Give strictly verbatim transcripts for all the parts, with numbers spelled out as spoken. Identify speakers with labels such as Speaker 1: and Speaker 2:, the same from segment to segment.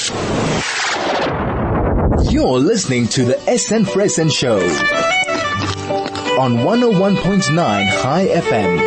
Speaker 1: You're listening to the S N Fresen Show on one oh one point nine High F M.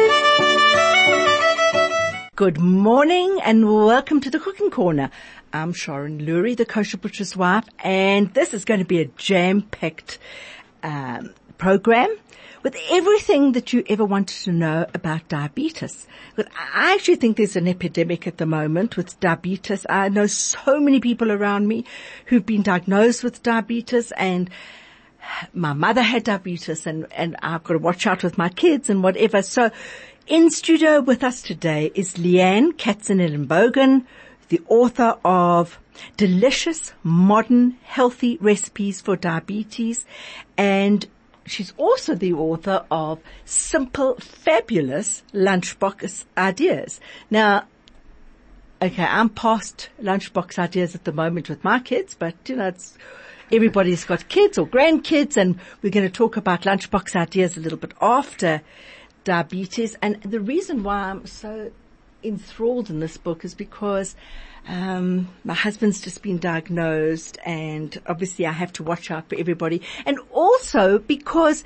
Speaker 2: Good morning and welcome to the Cooking Corner. I'm Sharon Lurie, the kosher butcher's wife, and this is going to be a jam-packed um, program with everything that you ever wanted to know about diabetes. But I actually think there's an epidemic at the moment with diabetes. I know so many people around me who've been diagnosed with diabetes, and my mother had diabetes, and, and I've got to watch out with my kids and whatever. So in studio with us today is Leanne Katzenellenbogen, the author of Delicious Modern Healthy Recipes for Diabetes, and she's also the author of Simple Fabulous Lunchbox Ideas. Now, okay, I'm past lunchbox ideas at the moment with my kids, but you know, it's, everybody's got kids or grandkids, and we're going to talk about lunchbox ideas a little bit after diabetes. And the reason why I'm so enthralled in this book is because um my husband's just been diagnosed, and obviously I have to watch out for everybody, and also because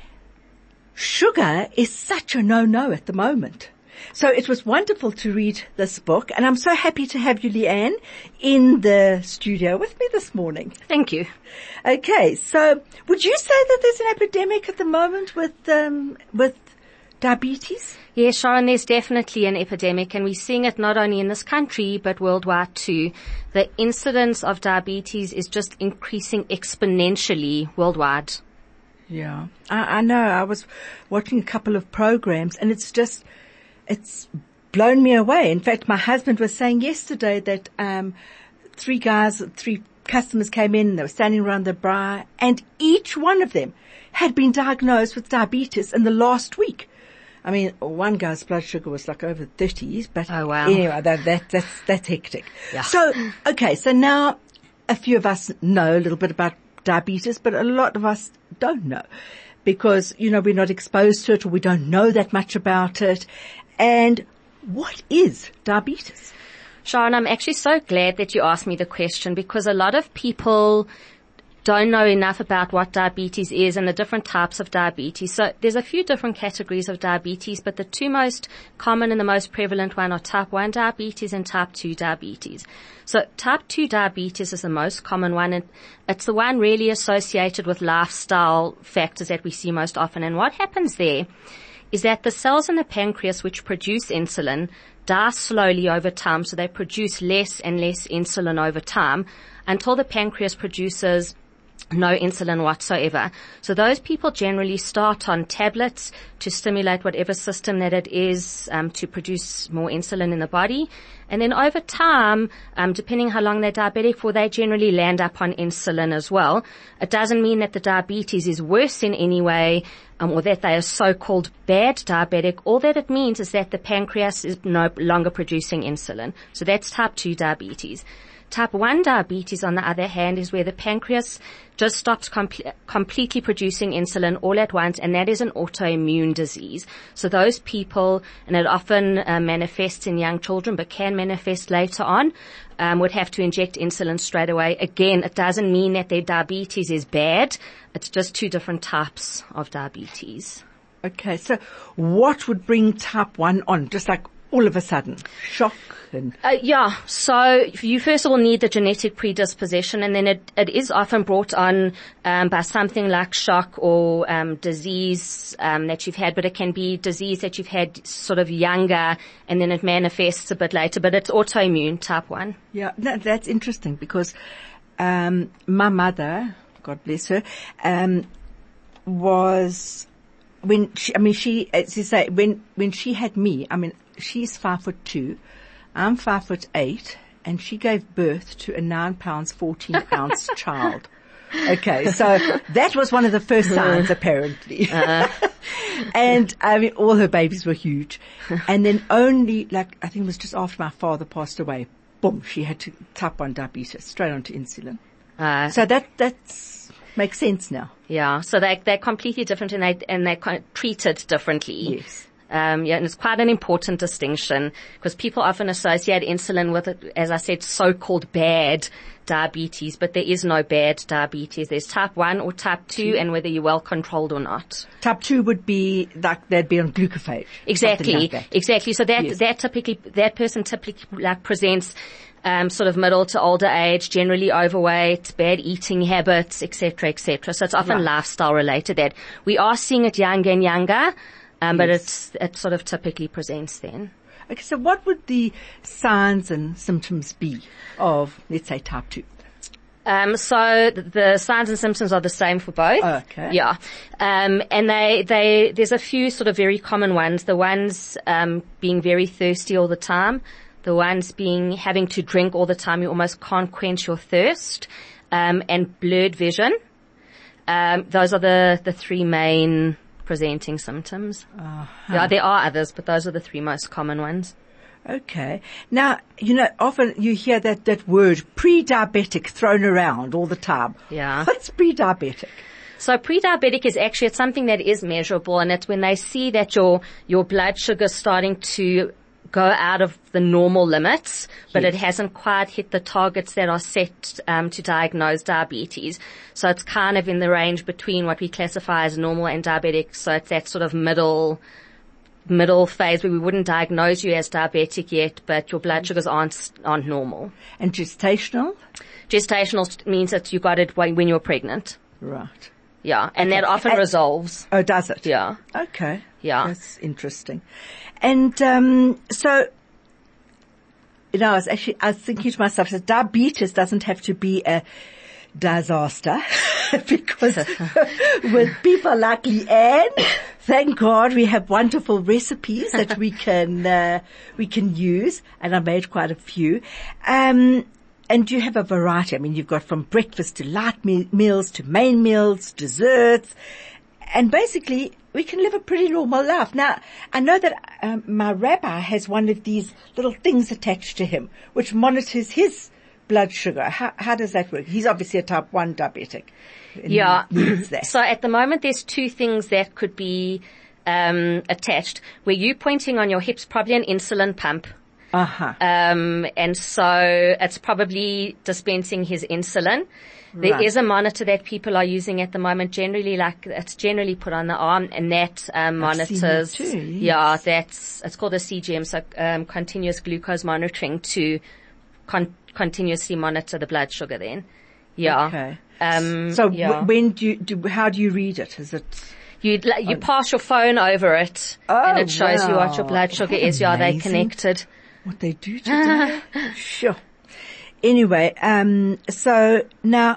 Speaker 2: sugar is such a no-no at the moment. So it was wonderful to read this book, and I'm so happy to have you, Leanne, in the studio with me this morning.
Speaker 3: Thank you.
Speaker 2: Okay, so would you say that there's an epidemic at the moment with um with diabetes?
Speaker 3: Yes, Sharon, there's definitely an epidemic, and we're seeing it not only in this country, but worldwide too. The incidence of diabetes is just increasing exponentially worldwide.
Speaker 2: Yeah, I, I know. I was watching a couple of programs, and it's just, it's blown me away. In fact, my husband was saying yesterday that um three guys, three customers came in, they were standing around the bar, and each one of them had been diagnosed with diabetes in the last week. I mean, one guy's blood sugar was like over thirties, but
Speaker 3: oh, wow.
Speaker 2: anyway, that, that, that's, that's hectic.
Speaker 3: Yeah.
Speaker 2: So, okay, so now a few of us know a little bit about diabetes, but a lot of us don't know because, you know, we're not exposed to it, or we don't know that much about it. And what is diabetes?
Speaker 3: Sharon, I'm actually so glad that you asked me the question, because a lot of people don't know enough about what diabetes is and the different types of diabetes. So there's a few different categories of diabetes, but the two most common and the most prevalent one are type one diabetes and type two diabetes. So type two diabetes is the most common one, and it's the one really associated with lifestyle factors that we see most often. And what happens there is that the cells in the pancreas which produce insulin die slowly over time, so they produce less and less insulin over time until the pancreas produces no insulin whatsoever. So those people generally start on tablets to stimulate whatever system that it is um, to produce more insulin in the body. And then over time, um, depending how long they're diabetic for, they generally land up on insulin as well. It doesn't mean that the diabetes is worse in any way, um, or that they are so-called bad diabetic. All that it means is that the pancreas is no longer producing insulin. So that's type two diabetes. Type one diabetes, on the other hand, is where the pancreas just stops com- completely producing insulin all at once, and that is an autoimmune disease. So those people, and it often uh, manifests in young children but can manifest later on, um, would have to inject insulin straight away. Again, it doesn't mean that their diabetes is bad. It's just two different types of diabetes.
Speaker 2: Okay, so what would bring type one on, just like all of a sudden? Shock? And
Speaker 3: uh, yeah, so you first of all need the genetic predisposition, and then it, it is often brought on um, by something like shock or um, disease um, that you've had, but it can be disease that you've had sort of younger, and then it manifests a bit later, but it's autoimmune, type one.
Speaker 2: Yeah, no, that's interesting because um, my mother, God bless her, um, was, when she, I mean, she, as you say, when, when she had me, I mean, she's five foot two, I'm five foot eight, and she gave birth to a nine pounds, fourteen ounce child. Okay, so that was one of the first signs, apparently. Uh. And, I mean, all her babies were huge. And then only, like, I think it was just after my father passed away, boom, she had to type one diabetes, straight onto insulin. Uh. So that, that's, makes sense now.
Speaker 3: Yeah, so they, they're completely different, and they, and they're treated differently.
Speaker 2: Yes.
Speaker 3: Um, yeah, and it's quite an important distinction because people often associate insulin with, as I said, so-called bad diabetes, but there is no bad diabetes. There's type one or type two, and whether you're well controlled or not.
Speaker 2: Type two would be like they'd be on glucophage.
Speaker 3: Exactly,
Speaker 2: like that.
Speaker 3: exactly. So that
Speaker 2: Yes.
Speaker 3: that typically that person typically like presents um, sort of middle to older age, generally overweight, bad eating habits, et cetera, et cetera. So it's often
Speaker 2: Right.
Speaker 3: lifestyle related. That we are seeing it younger and younger, um, but
Speaker 2: Yes.
Speaker 3: it's it sort of typically presents then.
Speaker 2: Okay, so what would the signs and symptoms be of, let's say, type two?
Speaker 3: Um, so th- the signs and symptoms are the same for both.
Speaker 2: Okay.
Speaker 3: Yeah. Um, and they, they, there's a few sort of very common ones. The ones, um, being very thirsty all the time. The ones being having to drink all the time. You almost can't quench your thirst. Um, and blurred vision. Um, those are the, the three main presenting symptoms.
Speaker 2: Uh-huh.
Speaker 3: Yeah, there are others, but those are the three most common ones.
Speaker 2: Okay. Now, you know, often you hear that, that word pre-diabetic thrown around all the time.
Speaker 3: Yeah.
Speaker 2: What's pre-diabetic?
Speaker 3: So pre-diabetic is actually, it's something that is measurable, and it's when they see that your, your blood sugar is starting to go out of the normal limits, but
Speaker 2: Yes.
Speaker 3: it hasn't quite hit the targets that are set um, to diagnose diabetes. So it's kind of in the range between what we classify as normal and diabetic. So it's that sort of middle middle phase where we wouldn't diagnose you as diabetic yet, but your blood sugars aren't aren't normal.
Speaker 2: And gestational?
Speaker 3: Gestational means that you got it when when you were pregnant.
Speaker 2: Right.
Speaker 3: Yeah, and that often
Speaker 2: And-
Speaker 3: resolves.
Speaker 2: Oh, does it?
Speaker 3: Yeah.
Speaker 2: Okay.
Speaker 3: Yeah.
Speaker 2: That's interesting. And, um, so, you know, I was actually, I was thinking to myself, that diabetes doesn't have to be a disaster because with people like Leanne, thank God we have wonderful recipes that we can, uh, we can use, and I made quite a few. Um, and you have a variety. I mean, you've got from breakfast to light me- meals to main meals, desserts, and basically we can live a pretty normal life. Now, I know that um, my rabbi has one of these little things attached to him which monitors his blood sugar. How, how does that work? He's obviously a type one diabetic. and
Speaker 3: Yeah.
Speaker 2: he needs that.
Speaker 3: So at the moment, there's two things that could be um, attached. Where you pointing on your hips, probably an insulin pump.
Speaker 2: Uh-huh.
Speaker 3: Um, and so it's probably dispensing his insulin. There
Speaker 2: Right.
Speaker 3: is a monitor that people are using at the moment, generally like, it's generally put on the arm, and that um,
Speaker 2: I've seen
Speaker 3: monitors,
Speaker 2: that too, yes.
Speaker 3: yeah, that's, it's called a C G M, so um, continuous glucose monitoring to con- continuously monitor the blood sugar then. Yeah.
Speaker 2: Okay.
Speaker 3: Um,
Speaker 2: So
Speaker 3: yeah.
Speaker 2: w- when do you, do, how do you read it? Is it?
Speaker 3: You you pass your phone over it,
Speaker 2: Oh,
Speaker 3: and it shows you what your
Speaker 2: wow.
Speaker 3: blood sugar
Speaker 2: Isn't
Speaker 3: is.
Speaker 2: that
Speaker 3: Yeah, they
Speaker 2: amazing?
Speaker 3: connected.
Speaker 2: What they do today? Sure. Anyway, um, so now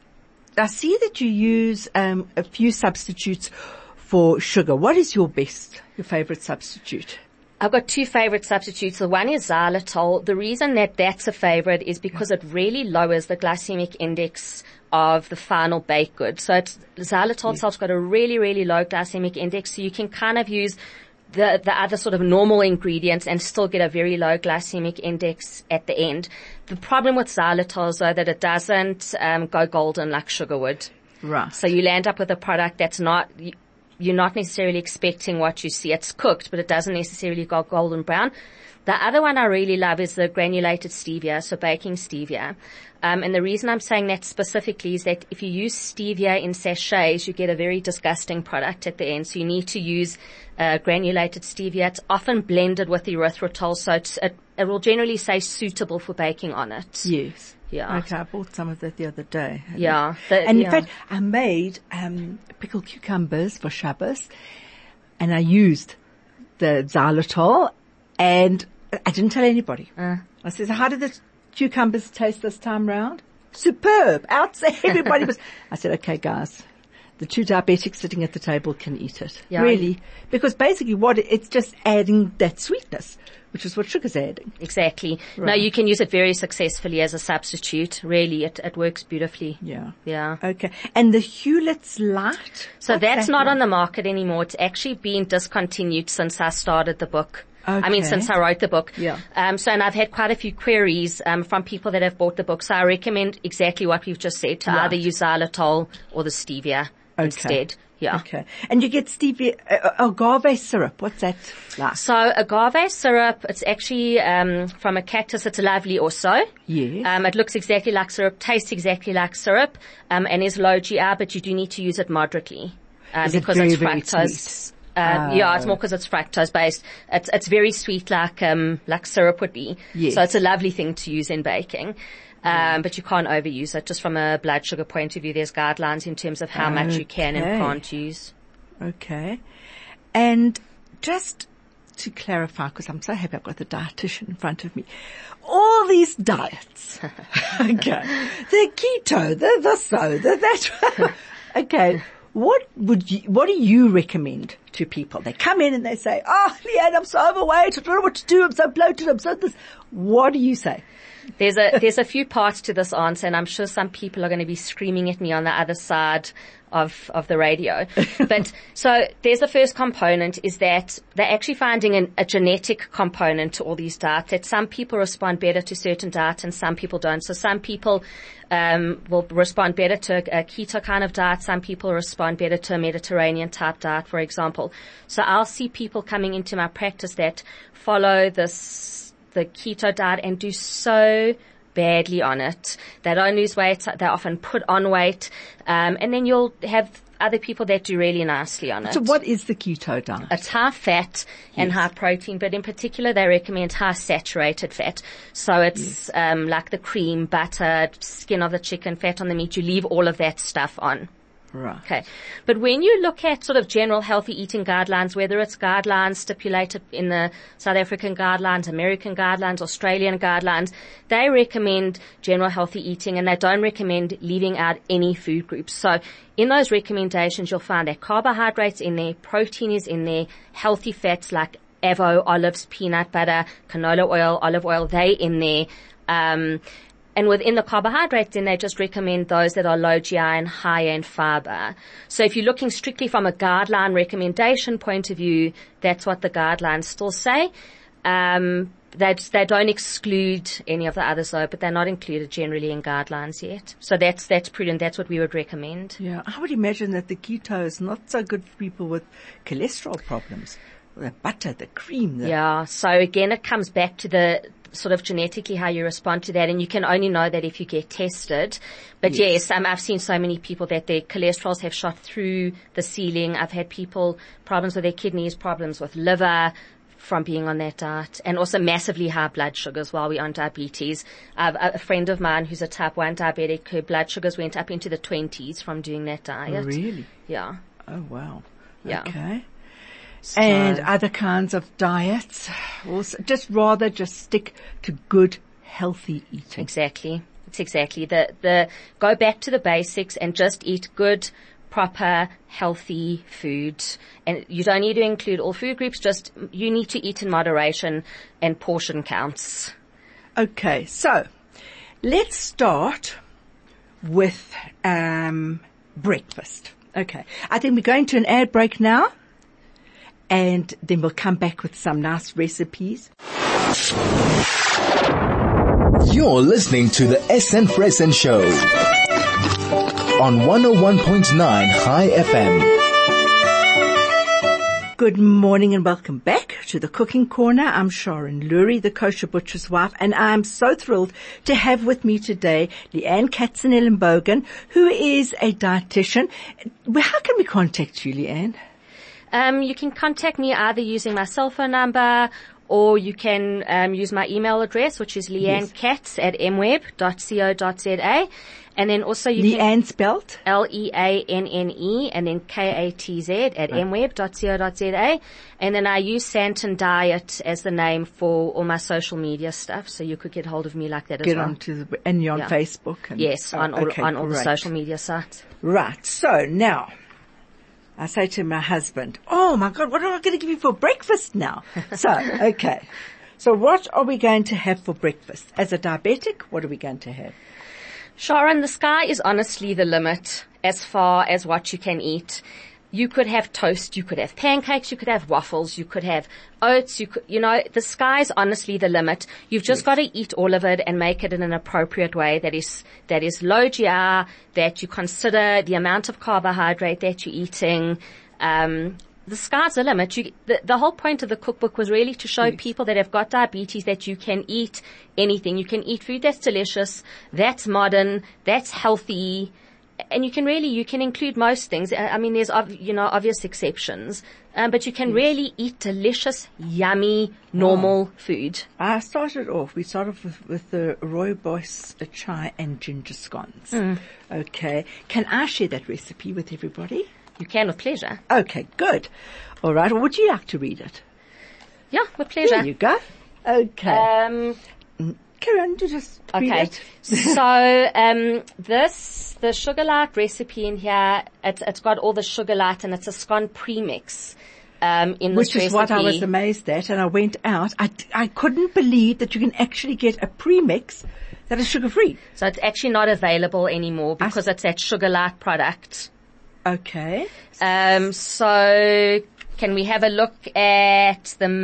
Speaker 2: I see that you use um, a few substitutes for sugar. What is your best, your favorite substitute?
Speaker 3: I've got two favorite substitutes. The one is xylitol. The reason that that's a favorite is because it really lowers the glycemic index of the final baked good. So it's, xylitol itself's got a really, really low glycemic index, so you can kind of use the, the other sort of normal ingredients and still get a very low glycemic index at the end. The problem with xylitol is though that it doesn't um, go golden like sugar would.
Speaker 2: Right.
Speaker 3: So you'll end up with a product that's not, you're not necessarily expecting what you see. It's cooked, but it doesn't necessarily go golden brown. The other one I really love is the granulated stevia, so baking stevia. Um, and the reason I'm saying that specifically is that if you use stevia in sachets, you get a very disgusting product at the end. So you need to use uh, granulated stevia. It's often blended with erythritol, so it's, it, it will generally say suitable for baking on it.
Speaker 2: Yes.
Speaker 3: Yeah.
Speaker 2: Okay, I bought some of that the other day.
Speaker 3: Yeah. The,
Speaker 2: And in
Speaker 3: yeah.
Speaker 2: fact, I made um, pickled cucumbers for Shabbos, and I used the xylitol, and I didn't tell anybody.
Speaker 3: Uh.
Speaker 2: I said, how did the cucumbers taste this time round? Superb. Outside, everybody was. I said, okay, guys, the two diabetics sitting at the table can eat it.
Speaker 3: Yeah.
Speaker 2: Really. Because basically what it, it's just adding that sweetness, which is what sugar's adding.
Speaker 3: Exactly. No,
Speaker 2: Right.
Speaker 3: you can use it very successfully as a substitute. Really, it, it works beautifully.
Speaker 2: Yeah.
Speaker 3: Yeah.
Speaker 2: Okay. And the Hewlett's Light?
Speaker 3: So
Speaker 2: What's
Speaker 3: that's
Speaker 2: that
Speaker 3: not
Speaker 2: one?
Speaker 3: on the market anymore. It's actually been discontinued since I started the book. I mean,
Speaker 2: Okay.
Speaker 3: since I wrote the book.
Speaker 2: Yeah.
Speaker 3: Um, so, and I've had quite a few queries, um, from people that have bought the book. So I recommend exactly what we've just said, to
Speaker 2: Right.
Speaker 3: either use xylitol or the stevia.
Speaker 2: okay.
Speaker 3: instead. Yeah.
Speaker 2: Okay. And you get stevia, uh, agave syrup. What's that like?
Speaker 3: So agave syrup, it's actually um, from a cactus. It's lovely also.
Speaker 2: Yes.
Speaker 3: Um, it looks exactly like syrup, tastes exactly like syrup, um, and is low G I, but you do need to use it moderately. Um,
Speaker 2: Is it
Speaker 3: because
Speaker 2: very,
Speaker 3: it's
Speaker 2: very
Speaker 3: fructose. Um,
Speaker 2: Oh.
Speaker 3: Yeah, it's more because it's fructose based. It's, it's very sweet like, um, like syrup would be.
Speaker 2: Yes.
Speaker 3: So it's a lovely thing to use in baking. Um, but you can't overuse it. Just from a blood sugar point of view, there's guidelines in terms of how much you can and
Speaker 2: Okay.
Speaker 3: can't use.
Speaker 2: Okay. And just to clarify, because I'm so happy I've got the dietitian in front of me, all these diets, okay, the keto, the this, so, the that, okay, what would you, what do you recommend to people? They come in and they say, oh, Leanne, I'm so overweight, I don't know what to do, I'm so bloated, I'm so this. What do you say?
Speaker 3: There's a, there's a few parts to this answer, and I'm sure some people are going to be screaming at me on the other side of, of the radio. But, so there's the first component is that they're actually finding an, a genetic component to all these diets, that some people respond better to certain diets and some people don't. So some people, um, will respond better to a, a keto kind of diet. Some people respond better to a Mediterranean type diet, for example. So I'll see people coming into my practice that follow this, the keto diet and do so badly on it. They don't lose weight. They often put on weight. Um, and then you'll have other people that do really nicely on it.
Speaker 2: So what is the keto diet?
Speaker 3: It's high fat and
Speaker 2: Yes.
Speaker 3: high protein, but in particular they recommend high saturated fat. So it's,
Speaker 2: Yes.
Speaker 3: um, like the cream, butter, skin of the chicken, fat on the meat. You leave all of that stuff on.
Speaker 2: Right.
Speaker 3: Okay. But when you look at sort of general healthy eating guidelines, whether it's guidelines stipulated in the South African guidelines, American guidelines, Australian guidelines, they recommend general healthy eating and they don't recommend leaving out any food groups. So in those recommendations, you'll find that carbohydrates in there, protein is in there, healthy fats like avo, olives, peanut butter, canola oil, olive oil, they in there. Um, And within the carbohydrates, then they just recommend those that are low G I and high in fiber. So if you're looking strictly from a guideline recommendation point of view, that's what the guidelines still say. Um, they, they don't exclude any of the others though, but they're not included generally in guidelines yet. So that's, that's prudent. That's what we would recommend.
Speaker 2: Yeah, I would imagine that the keto is not so good for people with cholesterol problems. The butter, the cream. The
Speaker 3: Yeah. So again, it comes back to the sort of genetically how you respond to that, and you can only know that if you get tested. But yes,
Speaker 2: Yes.
Speaker 3: um, I've seen so many people that their cholesterols have shot through the ceiling. I've had people problems with their kidneys, problems with liver from being on that diet, and also massively high blood sugars while we're on diabetes. I've a friend of mine who's a type one diabetic, her blood sugars went up into the twenties from doing that diet.
Speaker 2: Really?
Speaker 3: Yeah.
Speaker 2: Oh, wow.
Speaker 3: Yeah.
Speaker 2: Okay.
Speaker 3: So-
Speaker 2: And other kinds of diets. Also, just rather just stick to good, healthy eating.
Speaker 3: Exactly. It's exactly the, the, go back to the basics and just eat good, proper, healthy food. And you don't need to include all food groups, just you need to eat in moderation and portion counts.
Speaker 2: Okay, so let's start with um, breakfast. Okay, I think we're going to an ad break now, and then we'll come back with some nice recipes.
Speaker 1: You're listening to the S N Fresen Show on one oh one point nine High F M.
Speaker 2: Good morning and welcome back to the Cooking Corner. I'm Sharon Lurie, the kosher butcher's wife, and I'm so thrilled to have with me today Leanne Katzenellenbogen, who is a dietitian. How can we contact you, Leanne?
Speaker 3: Um, you can contact me either using my cell phone number, or you can um, use my email address, which is leannekatz at m web dot co dot z a. And then also you can...
Speaker 2: Leanne spelt?
Speaker 3: L E A N N E and then K A T Z at m web dot co dot z a. And then I use Santon Diet as the name for all my social media stuff, so you could get hold of me like that as
Speaker 2: Get
Speaker 3: well.
Speaker 2: onto the, and you're on
Speaker 3: Yeah.
Speaker 2: Facebook? And,
Speaker 3: Yes,
Speaker 2: oh,
Speaker 3: on all,
Speaker 2: okay,
Speaker 3: on all the
Speaker 2: great.
Speaker 3: social media sites.
Speaker 2: Right, so now, I say to my husband, oh my God, what am I going to give you for breakfast now? So, okay. So what are we going to have for breakfast? As a diabetic, what are we going to have?
Speaker 3: Sharon, the sky is honestly the limit as far as what you can eat. You could have toast, you could have pancakes, you could have waffles, you could have oats, you could, you know, the sky's honestly the limit. You've just yes. got to eat all of it and make it in an appropriate way that is, that is low G I, that you consider the amount of carbohydrate that you're eating. Um, the sky's the limit. You, the, the whole point of the cookbook was really to show yes. people that have got diabetes that you can eat anything. You can eat food that's delicious, that's modern, that's healthy. And you can really, you can include most things. I mean, there's, you know, obvious exceptions. Um, but you can yes. really eat delicious, yummy, normal oh. food.
Speaker 2: I started off, we started off with, with the rooibos chai and ginger scones. Mm. Okay. Can I share that recipe with everybody?
Speaker 3: You can, with pleasure.
Speaker 2: Okay, good. All right. Well, would you like to read it?
Speaker 3: Yeah, with pleasure.
Speaker 2: There you go. Okay.
Speaker 3: Um,
Speaker 2: Carry on, you just read
Speaker 3: okay.
Speaker 2: it.
Speaker 3: So, um, this, the Sugar Light recipe in here, it's, it's got all the Sugar Light and it's a scone premix. Um, in this
Speaker 2: Which is
Speaker 3: recipe.
Speaker 2: what I was amazed at, and I went out. I, I couldn't believe that you can actually get a premix that is sugar-free.
Speaker 3: So it's actually not available anymore because I, it's that Sugar Light product.
Speaker 2: Okay.
Speaker 3: Um, so can we have a look at the,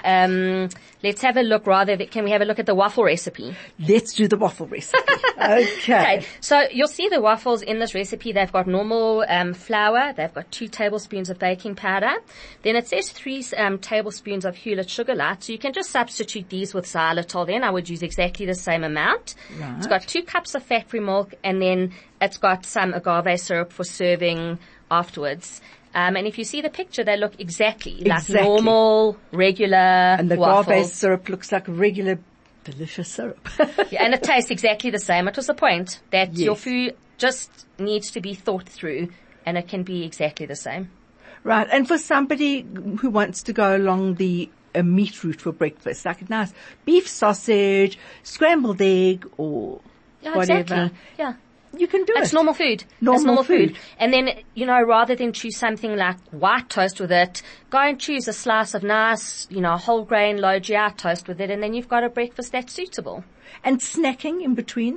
Speaker 3: um, let's have a look rather, can we have a look at the waffle recipe?
Speaker 2: Let's do the waffle recipe. Okay.
Speaker 3: Okay. So you'll see the waffles in this recipe. They've got normal, um, flour. They've got two tablespoons of baking powder. Then it says three, um, tablespoons of Hewlett Sugar Light. So you can just substitute these with xylitol then. I would use exactly the same amount.
Speaker 2: Right.
Speaker 3: It's got two cups of fat-free milk and then it's got some agave syrup for serving afterwards. Um, and if you see the picture, they look exactly,
Speaker 2: exactly.
Speaker 3: like normal, regular
Speaker 2: And the
Speaker 3: waffle.
Speaker 2: agave syrup looks like regular, delicious syrup.
Speaker 3: Yeah, and it tastes exactly the same. It was the point that
Speaker 2: yes.
Speaker 3: your food just needs to be thought through and it can be exactly the same.
Speaker 2: Right. And for somebody who wants to go along the a meat route for breakfast, like a nice beef sausage, scrambled egg or
Speaker 3: yeah,
Speaker 2: whatever.
Speaker 3: Exactly. Yeah.
Speaker 2: You can do
Speaker 3: it's
Speaker 2: it.
Speaker 3: It's normal food.
Speaker 2: Normal,
Speaker 3: it's normal food.
Speaker 2: food.
Speaker 3: And then, you know, rather than choose something like white toast with it, go and choose a slice of nice, you know, whole grain, low G I toast with it, and then you've got a breakfast that's suitable.
Speaker 2: And snacking in between?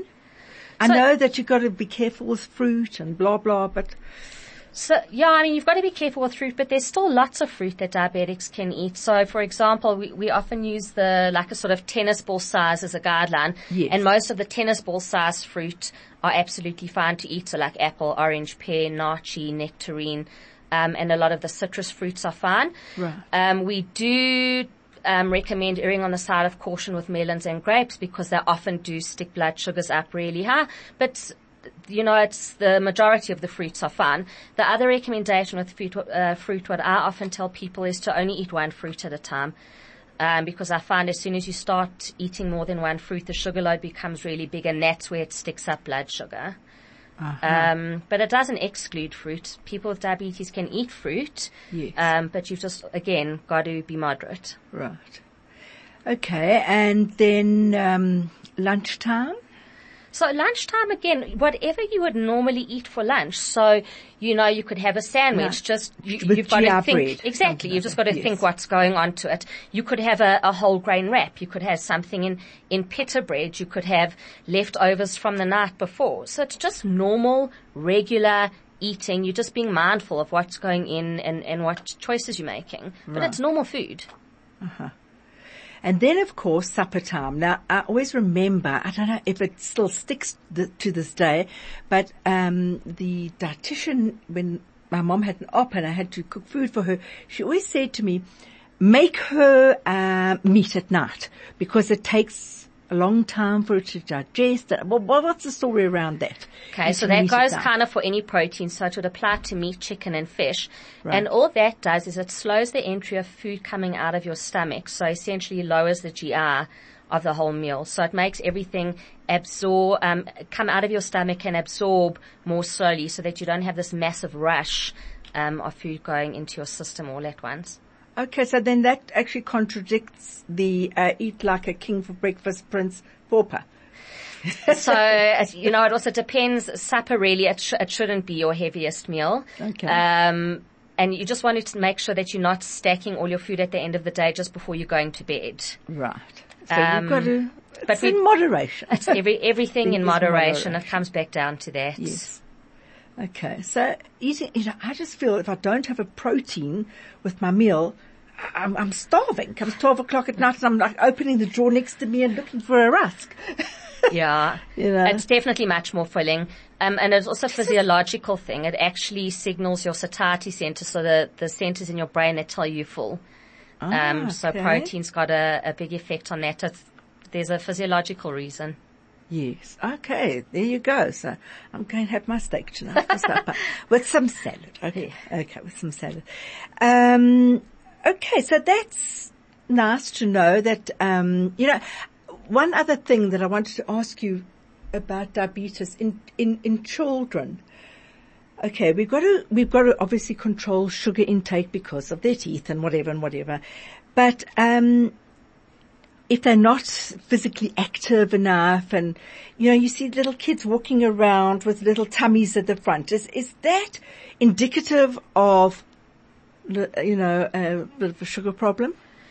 Speaker 2: I
Speaker 3: so,
Speaker 2: know that you've got to be careful with fruit and blah, blah, but...
Speaker 3: So, yeah, I mean, you've got to be careful with fruit, but there's still lots of fruit that diabetics can eat. So, for example, we, we often use the, like a sort of tennis ball size as a guideline.
Speaker 2: Yes.
Speaker 3: And most of the tennis ball size fruit are absolutely fine to eat. So like apple, orange, pear, naartjie, nectarine, um, and a lot of the citrus fruits are fine.
Speaker 2: Right.
Speaker 3: Um, we do, um, recommend erring on the side of caution with melons and grapes because they often do stick blood sugars up really high. But, you know, it's the majority of the fruits are fine. The other recommendation with fruit, uh, fruit, what I often tell people is to only eat one fruit at a time. Um, because I find as soon as you start eating more than one fruit, the sugar load becomes really big and that's where it sticks up blood sugar. Uh-huh. Um, but it doesn't exclude fruit. People with diabetes can eat fruit.
Speaker 2: Yes.
Speaker 3: Um, but you've just, again, got to be moderate.
Speaker 2: Right. Okay. And then, um, lunchtime?
Speaker 3: So lunchtime, again, whatever you would normally eat for lunch. So, you know, you could have a sandwich,
Speaker 2: right.
Speaker 3: just, you,
Speaker 2: With
Speaker 3: you've got
Speaker 2: G I
Speaker 3: to think,
Speaker 2: bread,
Speaker 3: exactly, you've just got to
Speaker 2: yes.
Speaker 3: think what's going on to it. You could have a, a whole grain wrap. You could have something in, in pita bread. You could have leftovers from the night before. So it's just normal, regular eating. You're just being mindful of what's going in and, and what choices you're making. But
Speaker 2: right.
Speaker 3: it's normal food.
Speaker 2: Uh-huh. And then, of course, supper time. Now, I always remember, I don't know if it still sticks th- to this day, but um the dietitian, when my mom had an op and I had to cook food for her, she always said to me, make her uh, meat at night because it takes a long time for it to digest. Well, what's the story around that?
Speaker 3: Okay, so that goes kind of for any protein, so it would apply to meat, chicken and fish.
Speaker 2: Right.
Speaker 3: And all that does is it slows the entry of food coming out of your stomach, so essentially lowers the G I of the whole meal. So it makes everything absorb, um, come out of your stomach and absorb more slowly so that you don't have this massive rush um, of food going into your system all at once.
Speaker 2: Okay, so then that actually contradicts the uh, eat like a king for breakfast, Prince Pauper.
Speaker 3: So, as you know, it also depends. Supper really, it, sh- it shouldn't be your heaviest meal.
Speaker 2: Okay.
Speaker 3: Um, and you just wanted to make sure that you're not stacking all your food at the end of the day just before you're going to bed.
Speaker 2: Right. So
Speaker 3: Um,
Speaker 2: you've got to, it's
Speaker 3: but we-
Speaker 2: in moderation.
Speaker 3: It's every, everything in
Speaker 2: Things in
Speaker 3: moderation.
Speaker 2: moderation.
Speaker 3: It comes back down to that.
Speaker 2: Yes. Okay, so eating, you know, I just feel if I don't have a protein with my meal, I'm, I'm starving. Comes twelve o'clock at night and I'm like opening the drawer next to me and looking for a rusk.
Speaker 3: Yeah.
Speaker 2: You know.
Speaker 3: It's definitely much more filling. Um, and it's also a physiological thing. It actually signals your satiety center, so the, the centers in your brain that tell you full.
Speaker 2: Ah,
Speaker 3: um, so
Speaker 2: okay.
Speaker 3: protein's got a, a big effect on that. It's, there's a physiological reason.
Speaker 2: Yes. Okay. There you go. So I'm going to have my steak tonight for supper with some salad. Okay. Okay. With some salad. Um, okay. So that's nice to know that, um, you know, one other thing that I wanted to ask you about diabetes in, in, in children. Okay. We've got to, we've got to obviously control sugar intake because of their teeth and whatever and whatever. But, um, if they're not physically active enough and, you know, you see little kids walking around with little tummies at the front, is, is that indicative of, you know, a bit of a sugar problem?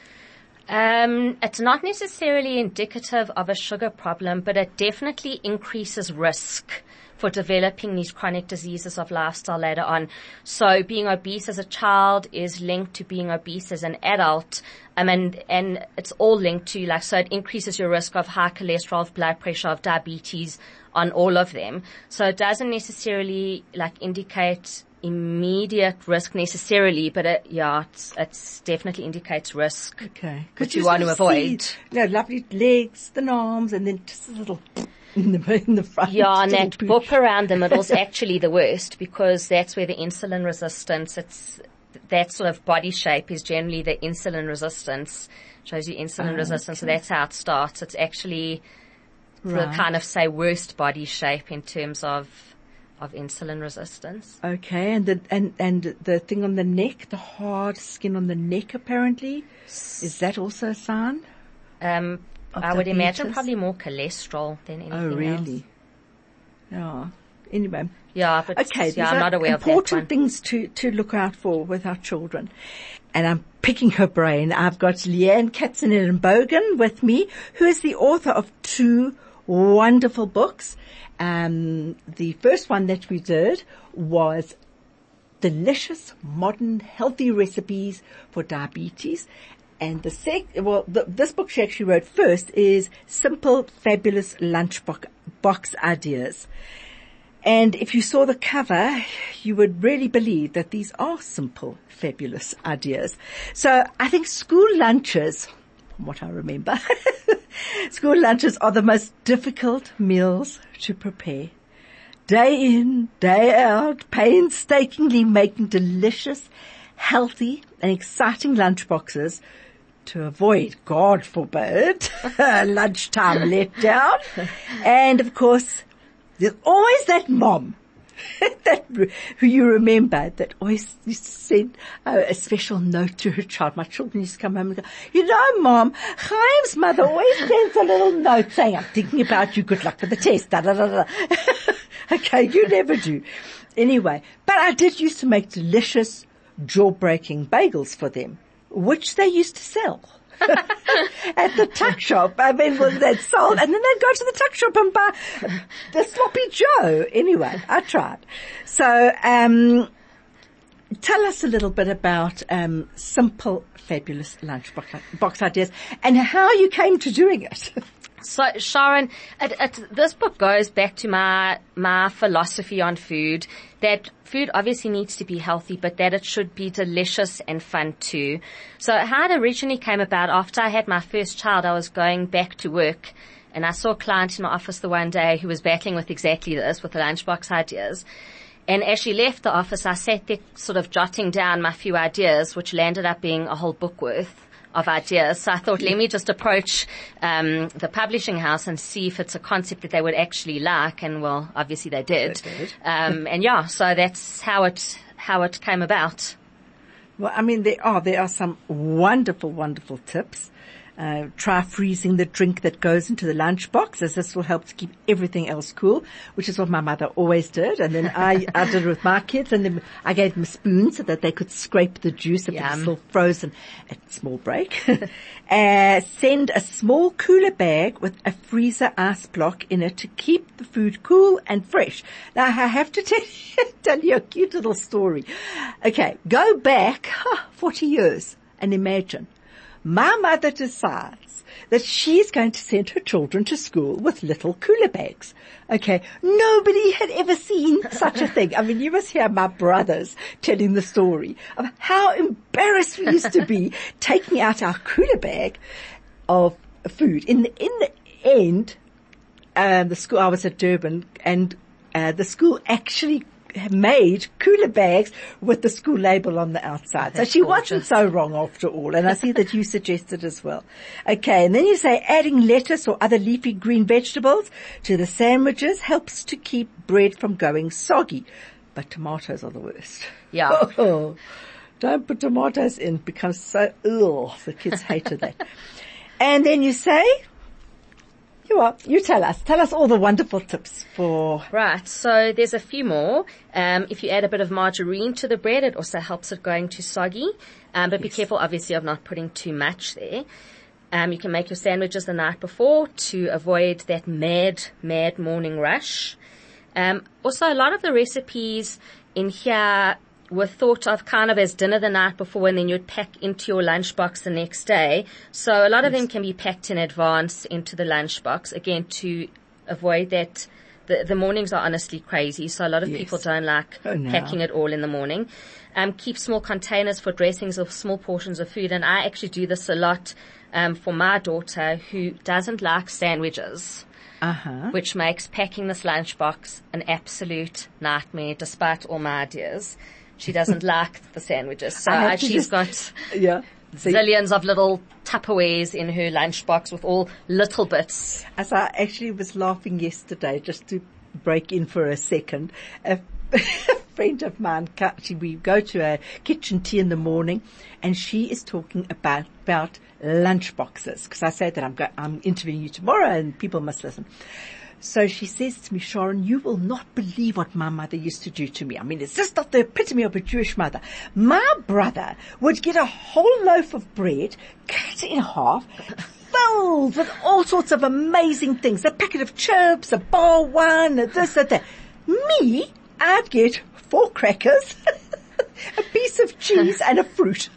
Speaker 3: Um, it's not necessarily indicative of a sugar problem, but it definitely increases risk for developing these chronic diseases of lifestyle later on. So being obese as a child is linked to being obese as an adult. Um, and, and it's all linked to, like, so it increases your risk of high cholesterol, of blood pressure, of diabetes on all of them. So it doesn't necessarily, like, indicate immediate risk necessarily, but it, yeah, it's, it's definitely indicates risk.
Speaker 2: Okay.
Speaker 3: Which you want to avoid.
Speaker 2: See, you know, lovely legs, thin arms, and then just a little in the, in the front.
Speaker 3: Yeah, and
Speaker 2: little
Speaker 3: that
Speaker 2: pooch.
Speaker 3: bump around the middle is actually the worst, because that's where the insulin resistance, it's, that sort of body shape is generally the insulin resistance, shows you insulin
Speaker 2: Oh,
Speaker 3: resistance, so
Speaker 2: okay.
Speaker 3: that's how it starts. It's actually
Speaker 2: Right.
Speaker 3: the kind of, say, worst body shape in terms of, of insulin resistance.
Speaker 2: Okay, and the, and, and the thing on the neck, the hard skin on the neck apparently, is that also a sign?
Speaker 3: Um,
Speaker 2: Of
Speaker 3: I would imagine
Speaker 2: diabetes?
Speaker 3: probably more cholesterol than anything
Speaker 2: Oh, really?
Speaker 3: else.
Speaker 2: Yeah. Anyway.
Speaker 3: Yeah, but
Speaker 2: Okay,
Speaker 3: yeah,
Speaker 2: these
Speaker 3: I'm
Speaker 2: are
Speaker 3: not aware of that
Speaker 2: important
Speaker 3: one.
Speaker 2: things to, to look out for with our children. And I'm picking her brain. I've got Leanne Katzenellenbogen with me, who is the author of two wonderful books. Um, the first one that we did was Delicious Modern Healthy Recipes for Diabetes. And the sec, well, the, this book she actually wrote first is Simple Fabulous Lunchbox Box Ideas. And if you saw the cover, you would really believe that these are simple, fabulous ideas. So I think school lunches, from what I remember, school lunches are the most difficult meals to prepare. Day in, day out, painstakingly making delicious, healthy and exciting lunchboxes to avoid, God forbid, lunchtime letdown. And of course, there's always that mom that who you remember that always used to send uh, a special note to her child. My children used to come home and go, you know, Mom, Chaim's mother always sends a little note saying, I'm thinking about you, good luck with the test. Da, da, da, da. Okay, you never do. Anyway, but I did used to make delicious jaw-breaking bagels for them, which they used to sell. At the tuck shop. I mean, well, they'd sold, and then they'd go to the tuck shop and buy the sloppy Joe. Anyway, I tried. So, um, tell us a little bit about, um, simple, fabulous lunchbox box ideas and how you came to doing it.
Speaker 3: So, Sharon, it, it, this book goes back to my, my philosophy on food, that food obviously needs to be healthy, but that it should be delicious and fun too. So how it originally came about, after I had my first child, I was going back to work, and I saw a client in my office the one day who was battling with exactly this, with the lunchbox ideas. And as she left the office, I sat there sort of jotting down my few ideas, which landed up being a whole book worth of ideas. So I thought, let me just approach um the publishing house and see if it's a concept that they would actually like. And well, obviously they did.
Speaker 2: They did.
Speaker 3: Um and yeah, so that's how it how it came about.
Speaker 2: Well, I mean, there are there are some wonderful, wonderful tips. Uh, try freezing the drink that goes into the lunchbox, as this will help to keep everything else cool, which is what my mother always did. And then I, I did it with my kids, and then I gave them a spoon so that they could scrape the juice if it was still frozen at small break. uh, send a small cooler bag with a freezer ice block in it to keep the food cool and fresh. Now I have to tell you, tell you a cute little story. Okay, go back huh, forty years and imagine. My mother decides that she's going to send her children to school with little cooler bags. Okay. Nobody had ever seen such a thing. I mean, you must hear my brothers telling the story of how embarrassed we used to be taking out our cooler bag of food. In the, in the end, uh, the school, I was at Durban, and uh, the school actually made cooler bags with the school label on the outside. That's so she gorgeous. Wasn't so wrong after all. And I see that you suggested as well. Okay. And then you say adding lettuce or other leafy green vegetables to the sandwiches helps to keep bread from going soggy. But tomatoes are the worst.
Speaker 3: Yeah.
Speaker 2: Oh, don't put tomatoes in. It becomes so, ugh. The kids hated that. And then you say, You are. You tell us. Tell us all the wonderful tips for...
Speaker 3: Right. So there's a few more. Um, if you add a bit of margarine to the bread, it also helps it going too soggy. Um, but yes. Be careful, obviously, of not putting too much there. Um, you can make your sandwiches the night before to avoid that mad, mad morning rush. Um, also, a lot of the recipes in here were thought of kind of as dinner the night before, and then you'd pack into your lunchbox the next day. So a lot of yes. them can be packed in advance into the lunchbox, again, to avoid that. The, the mornings are honestly crazy, so a lot of yes. people don't like oh, no. packing it all in the morning. Um, keep small containers for dressings of small portions of food, and I actually do this a lot um, for my daughter, who doesn't like sandwiches. Uh-huh. Which makes packing this lunchbox an absolute nightmare, despite all my ideas. She doesn't like the sandwiches. So uh, she's just, got
Speaker 2: yeah, so
Speaker 3: zillions of little Tupperwares in her lunchbox with all little bits.
Speaker 2: As I actually was laughing yesterday, just to break in for a second, a friend of mine, we go to a kitchen tea in the morning, and she is talking about, about lunch boxes, because I said that I'm, go- I'm interviewing you tomorrow and people must listen. So she says to me, Sharon, you will not believe what my mother used to do to me. I mean, it's just not the epitome of a Jewish mother. My brother would get a whole loaf of bread, cut it in half, filled with all sorts of amazing things. A packet of chips, a bar one, a this, a that. Me, I'd get four crackers, a piece of cheese, and a fruit.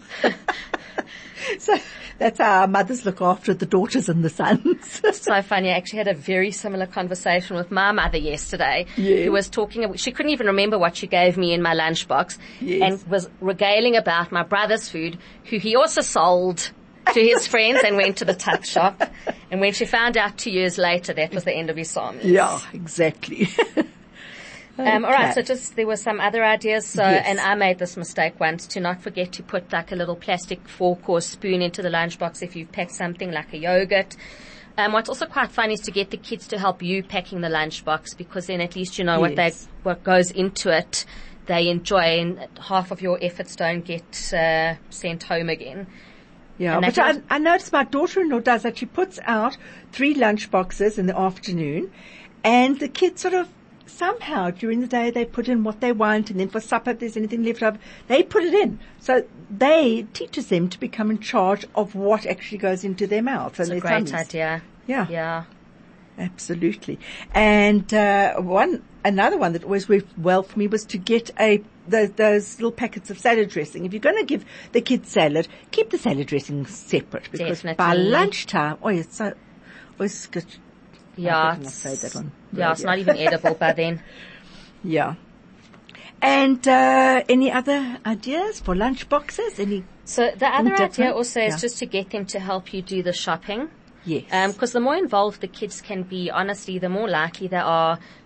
Speaker 2: So that's how our mothers look after the daughters and the sons.
Speaker 3: So funny. I actually had a very similar conversation with my mother yesterday, yes. who was talking, she couldn't even remember what she gave me in my lunchbox, yes. and was regaling about my brother's food, who he also sold to his friends and went to the tuck shop. And when she found out two years later, that was the end of his psalm.
Speaker 2: Yeah, exactly.
Speaker 3: Okay. Um, all right, so just there were some other ideas. So, yes. And I made this mistake once, to not forget to put like a little plastic fork or spoon into the lunchbox if you've packed something like a yogurt. Um, what's also quite fun is to get the kids to help you packing the lunchbox, because then at least you know yes. what they what goes into it. They enjoy, and half of your efforts don't get uh, sent home again.
Speaker 2: Yeah, but I, I noticed my daughter-in-law does that. She puts out three lunch boxes in the afternoon, and the kids sort of somehow during the day they put in what they want, and then for supper if there's anything left over, they put it in. So they teaches them to become in charge of what actually goes into their mouths and
Speaker 3: their
Speaker 2: tummies.
Speaker 3: It's a great idea.
Speaker 2: Yeah.
Speaker 3: Yeah.
Speaker 2: Absolutely. And uh one another one that always worked well for me was to get a those, those little packets of salad dressing. If you're going to give the kids salad, keep the salad dressing separate, because
Speaker 3: Definitely.
Speaker 2: By lunchtime, oh, it's so, oh, it's good.
Speaker 3: Yeah,
Speaker 2: I say that one.
Speaker 3: Yeah, it's not even edible by then.
Speaker 2: Yeah. And uh any other ideas for lunch boxes? Any?
Speaker 3: So the other idea also is yeah. just to get them to help you do the shopping.
Speaker 2: Yes.
Speaker 3: Um, because the more involved the kids can be, honestly, the more likely they are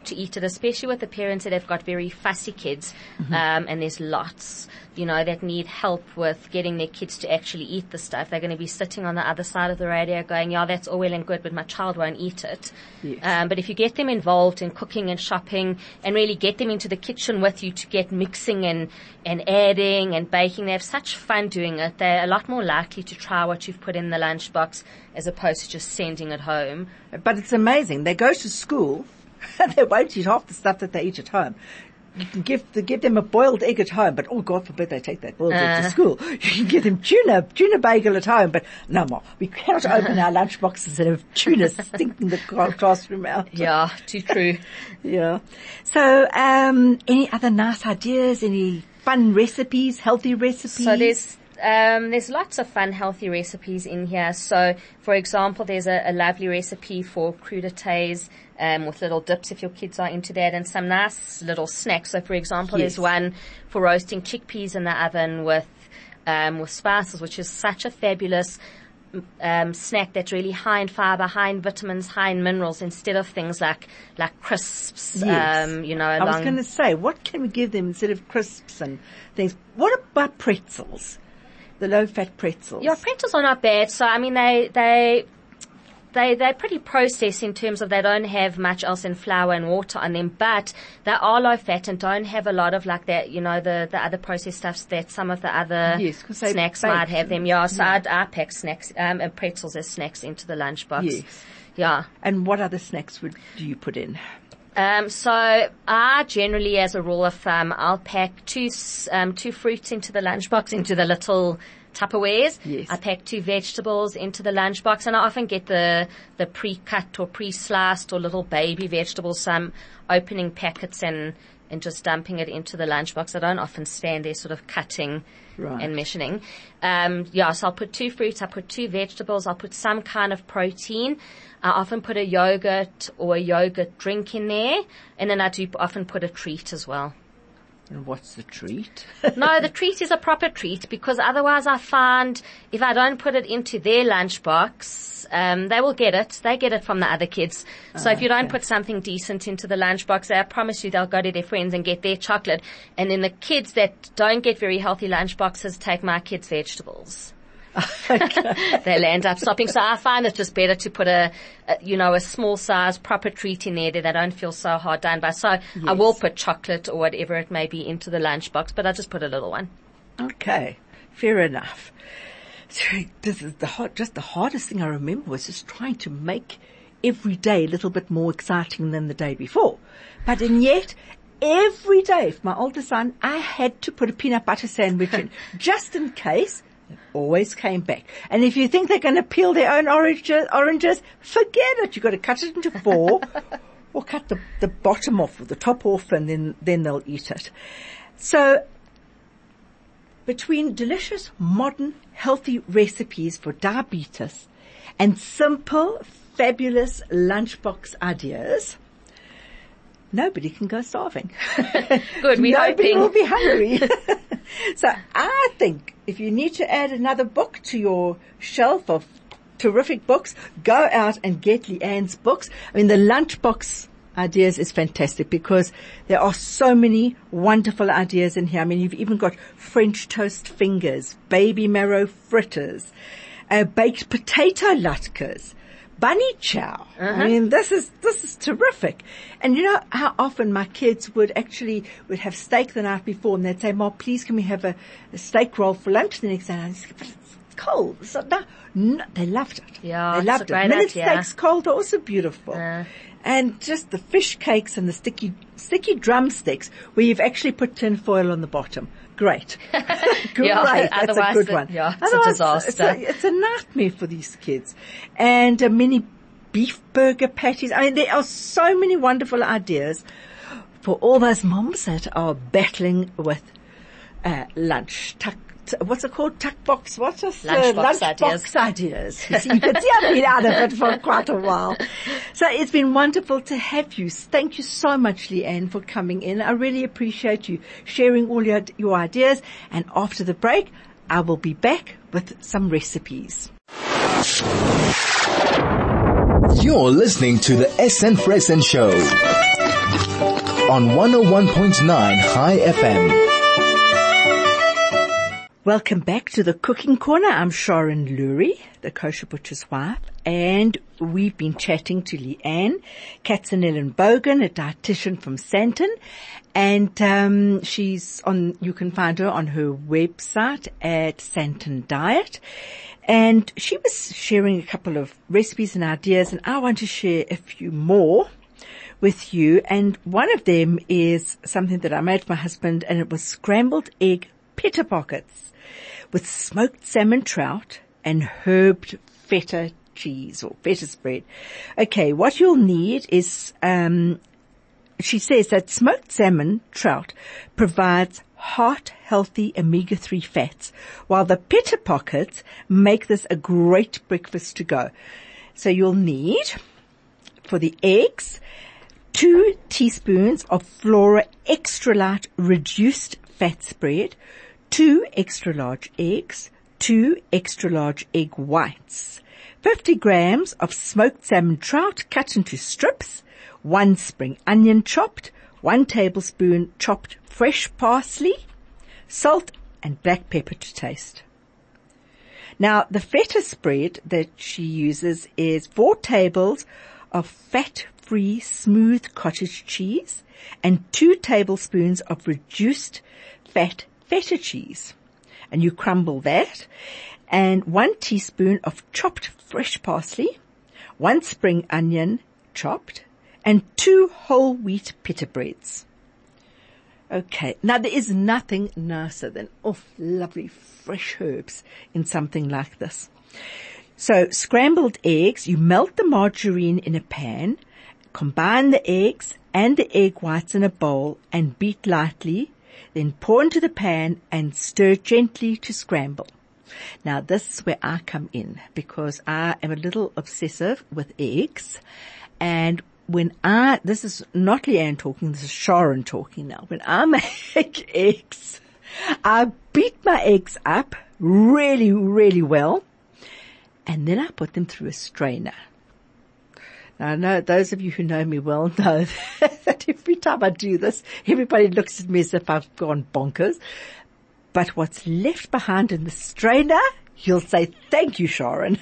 Speaker 3: to eat it, especially with the parents that have got very fussy kids, mm-hmm. um, and there's lots, you know, that need help with getting their kids to actually eat the stuff. They're going to be sitting on the other side of the radio going, yeah, that's all well and good, but my child won't eat it.
Speaker 2: Yes.
Speaker 3: Um, but if you get them involved in cooking and shopping and really get them into the kitchen with you to get mixing and, and adding and baking, they have such fun doing it. They're a lot more likely to try what you've put in the lunchbox as opposed to just sending it home.
Speaker 2: But it's amazing. They go to school and they won't eat half the stuff that they eat at home. You can give, the, give them a boiled egg at home, but oh, God forbid they take that boiled uh. egg to school. You can give them tuna, tuna bagel at home, but no more. We cannot open our lunchboxes and have tuna stinking the classroom out.
Speaker 3: Yeah, too true.
Speaker 2: Yeah. So, um, any other nice ideas? Any fun recipes, healthy recipes?
Speaker 3: So there's, Um, there's lots of fun, healthy recipes in here. So, for example, there's a, a lovely recipe for crudités, um, with little dips if your kids are into that, and some nice little snacks. So, for example,
Speaker 2: yes.
Speaker 3: there's one for roasting chickpeas in the oven with, um, with spices, which is such a fabulous, um, snack that's really high in fiber, high in vitamins, high in minerals, instead of things like, like crisps,
Speaker 2: yes.
Speaker 3: um, you know,
Speaker 2: I was going to say, what can we give them instead of crisps and things? What about pretzels? The low-fat pretzels.
Speaker 3: Yeah, pretzels are not bad. So, I mean, they, they, they, they're pretty processed in terms of they don't have much else in flour and water on them, but they are low-fat and don't have a lot of like that, you know, the, the other processed stuffs that some of the other
Speaker 2: yes,
Speaker 3: snacks might have them. Yeah, so yeah. I'd, I pack snacks, um, and pretzels as snacks into the lunchbox.
Speaker 2: Yes.
Speaker 3: Yeah.
Speaker 2: And what other snacks would, do you put in?
Speaker 3: Um, so I generally, as a rule of thumb, I'll pack two, um, two fruits into the lunchbox, into the little Tupperwares.
Speaker 2: Yes.
Speaker 3: I pack two vegetables into the lunchbox, and I often get the, the pre-cut or pre-sliced or little baby vegetables, some opening packets and, and just dumping it into the lunchbox. I don't often stand there sort of cutting
Speaker 2: right.
Speaker 3: and meshing. Um, yeah, so I'll put two fruits, I'll put two vegetables, I'll put some kind of protein. I often put a yogurt or a yogurt drink in there, and then I do often put a treat as well.
Speaker 2: And what's the treat?
Speaker 3: No, the treat is a proper treat, because otherwise I find if I don't put it into their lunchbox, um, they will get it. They get it from the other kids. So oh, if you don't okay. put something decent into the lunchbox, I promise you they'll go to their friends and get their chocolate. And then the kids that don't get very healthy lunchboxes take my kids' vegetables. They'll end up stopping. So I find it's just better to put a, a, you know, a small size proper treat in there that they don't feel so hard done by. So yes. I will put chocolate or whatever it may be into the lunchbox, but I just put a little one.
Speaker 2: Okay, fair enough. So this is the hard, just the hardest thing I remember was just trying to make every day a little bit more exciting than the day before. But and yet, every day for my older son, I had to put a peanut butter sandwich in, just in case. It always came back. And if you think they're going to peel their own oranges, oranges, forget it. You've got to cut it into four or cut the, the bottom off or the top off, and then, then they'll eat it. So between delicious, modern, healthy recipes for diabetes and simple, fabulous lunchbox ideas, nobody can go starving.
Speaker 3: Good, we're
Speaker 2: Nobody
Speaker 3: hoping.
Speaker 2: will be hungry. So I think if you need to add another book to your shelf of terrific books, go out and get Leanne's books. I mean, the lunchbox ideas is fantastic because there are so many wonderful ideas in here. I mean, you've even got French toast fingers, baby marrow fritters, uh, baked potato latkes, bunny chow. Uh-huh. I mean, this is, this is terrific. And you know how often my kids would actually, would have steak the night before and they'd say, Mom, please can we have a, a steak roll for lunch the next day? And I'd say, but it's cold. So, no, no, they loved it.
Speaker 3: Yeah,
Speaker 2: they loved
Speaker 3: it.
Speaker 2: Minute
Speaker 3: idea.
Speaker 2: steaks cold are also beautiful.
Speaker 3: Uh.
Speaker 2: And just the fish cakes and the sticky, sticky drumsticks where you've actually put tin foil on the bottom. Great. Great.
Speaker 3: Yeah,
Speaker 2: that's a good
Speaker 3: the,
Speaker 2: one.
Speaker 3: Yeah, it's
Speaker 2: otherwise,
Speaker 3: a disaster.
Speaker 2: It's a, it's a nightmare for these kids. And a mini beef burger patties. I mean, there are so many wonderful ideas for all those moms that are battling with uh, lunch. Tuck, t- what's it called? Tuck box? What's this?
Speaker 3: Lunchbox
Speaker 2: uh, lunch
Speaker 3: ideas.
Speaker 2: Box ideas. You see, you can see I've been out of it for quite a while. So it's been wonderful to have you. Thank you so much, Leanne, for coming in. I really appreciate you sharing all your, your ideas. And after the break, I will be back with some recipes.
Speaker 1: You're listening to the S N Fressen Show on one oh one point nine High F M.
Speaker 2: Welcome back to the Cooking Corner. I'm Sharon Lurie, the kosher butcher's wife, and we've been chatting to Leanne Katzenellen-Bogan, a dietitian from Sandton, and um, she's on. You can find her on her website at Sandton Diet, and she was sharing a couple of recipes and ideas, and I want to share a few more with you. And one of them is something that I made for my husband, and it was scrambled egg pita pockets with smoked salmon trout and herbed feta cheese or feta spread. Okay, what you'll need is, um, she says that smoked salmon trout provides heart-healthy omega three fats, while the pita pockets make this a great breakfast to go. So you'll need, for the eggs, two teaspoons of Flora Extra Light Reduced Fat Spread, two extra large eggs, two extra large egg whites, fifty grams of smoked salmon trout cut into strips, one spring onion chopped, one tablespoon chopped fresh parsley, salt and black pepper to taste. Now, the feta spread that she uses is four tables of fat-free smooth cottage cheese and two tablespoons of reduced fat feta cheese, and you crumble that, and one teaspoon of chopped fresh parsley, one spring onion chopped, and two whole wheat pita breads. Okay, now there is nothing nicer than oh, lovely fresh herbs in something like this. So scrambled eggs, you melt the margarine in a pan, combine the eggs and the egg whites in a bowl and beat lightly. Then pour into the pan and stir gently to scramble. Now this is where I come in, because I am a little obsessive with eggs. And when I, this is not Leanne talking, this is Sharon talking now. When I make eggs, I beat my eggs up really, really well. And then I put them through a strainer. Now, I know those of you who know me well know that every time I do this, everybody looks at me as if I've gone bonkers. But what's left behind in the strainer, you'll say, thank you, Sharon.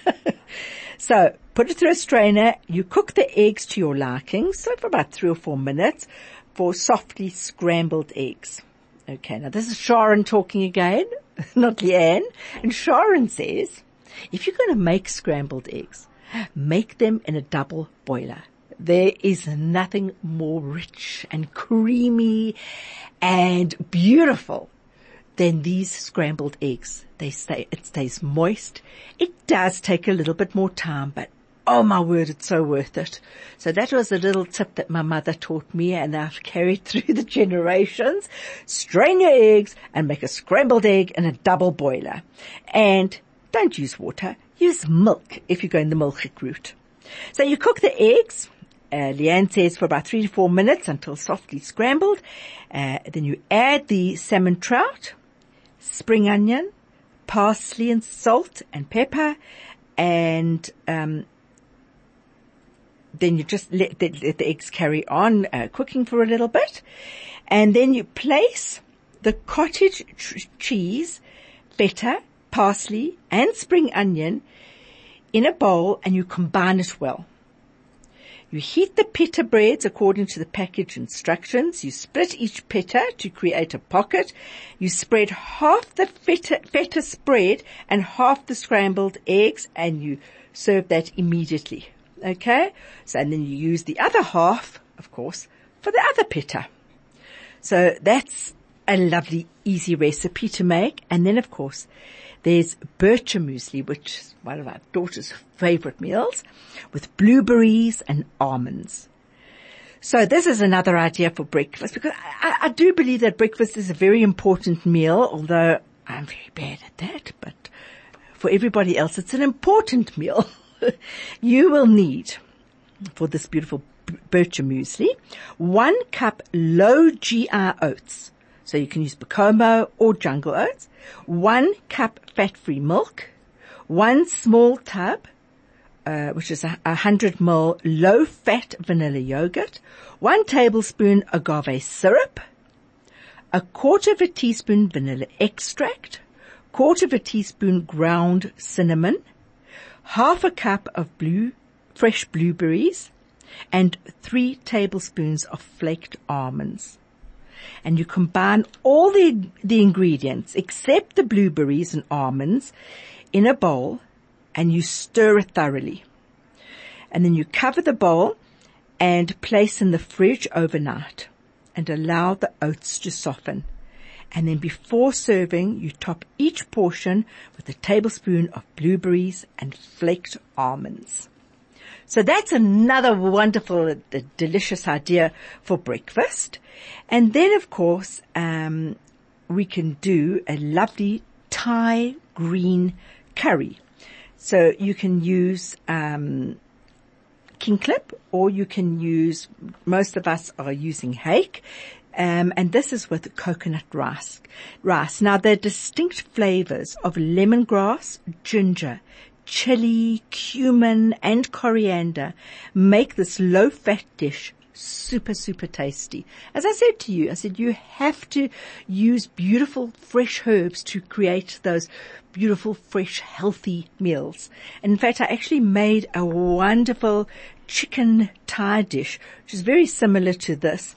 Speaker 2: So put it through a strainer. You cook the eggs to your liking, so for about three or four minutes for softly scrambled eggs. Okay, now this is Sharon talking again, not Leanne. And Sharon says, if you're going to make scrambled eggs, make them in a double boiler. There is nothing more rich and creamy and beautiful than these scrambled eggs. They stay, it stays moist. It does take a little bit more time, but oh my word, it's so worth it. So that was a little tip that my mother taught me, and I've carried through the generations. Strain your eggs and make a scrambled egg in a double boiler. And don't use water. Use milk if you go in the milk route. So you cook the eggs, uh, Leanne says, for about three to four minutes until softly scrambled. Uh, then you add the salmon trout, spring onion, parsley and salt and pepper, and um, then you just let the, let the eggs carry on uh, cooking for a little bit. And then you place the cottage tr- cheese, feta, parsley and spring onion in a bowl, and you combine it well. You heat the pita breads according to the package instructions. You split each pita to create a pocket. You spread half the feta, feta spread and half the scrambled eggs, and you serve that immediately. Okay? So, and then you use the other half, of course, for the other pita. So that's a lovely, easy recipe to make. And then, of course, there's bircher muesli, which is one of our daughter's favorite meals, with blueberries and almonds. So this is another idea for breakfast, because I, I do believe that breakfast is a very important meal, although I'm very bad at that, but for everybody else, it's an important meal. You will need, for this beautiful bircher muesli, one cup low G I oats. So you can use Bacomo or Jungle Oats, one cup fat-free milk, one small tub uh, which is a, a hundred ml low-fat vanilla yogurt, one tablespoon agave syrup, a quarter of a teaspoon vanilla extract, quarter of a teaspoon ground cinnamon, half a cup of blue, fresh blueberries, and three tablespoons of flaked almonds. And you combine all the, the ingredients except the blueberries and almonds in a bowl, and you stir it thoroughly. And then you cover the bowl and place in the fridge overnight and allow the oats to soften. And then before serving, you top each portion with a tablespoon of blueberries and flaked almonds. So that's another wonderful, uh, delicious idea for breakfast. And then, of course, um, we can do a lovely Thai green curry. So you can use um, King Clip, or you can use, most of us are using hake. Um, and this is with coconut rice. Rice. Now, the distinct flavors of lemongrass, ginger, chili, cumin, and coriander make this low-fat dish super, super tasty. As I said to you, I said you have to use beautiful, fresh herbs to create those beautiful, fresh, healthy meals. And in fact, I actually made a wonderful chicken Thai dish, which is very similar to this.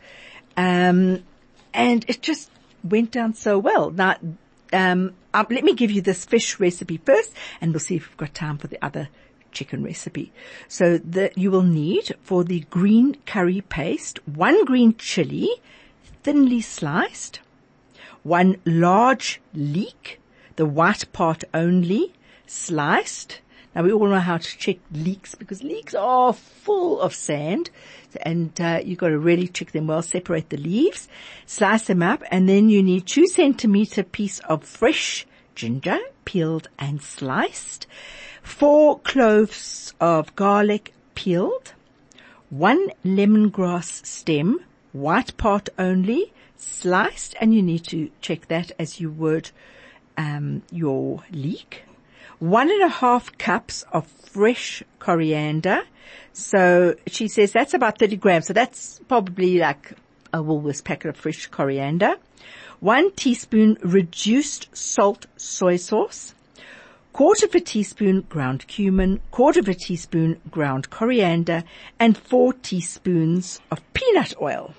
Speaker 2: Um, and it just went down so well. Now, um, um, let me give you this fish recipe first, and we'll see if we've got time for the other chicken recipe. So the, you will need for the green curry paste, one green chili, thinly sliced, one large leek, the white part only, sliced. Now, we all know how to check leeks because leeks are full of sand, and uh, you've got to really check them well, separate the leaves, slice them up, and then you need two centimeter piece of fresh ginger, peeled and sliced, four cloves of garlic, peeled, one lemongrass stem, white part only, sliced, and you need to check that as you would um, your leek. One and a half cups of fresh coriander. So she says that's about thirty grams. So that's probably like a Woolworths packet of fresh coriander. One teaspoon reduced salt soy sauce. Quarter of a teaspoon ground cumin. Quarter of a teaspoon ground coriander. And four teaspoons of peanut oil.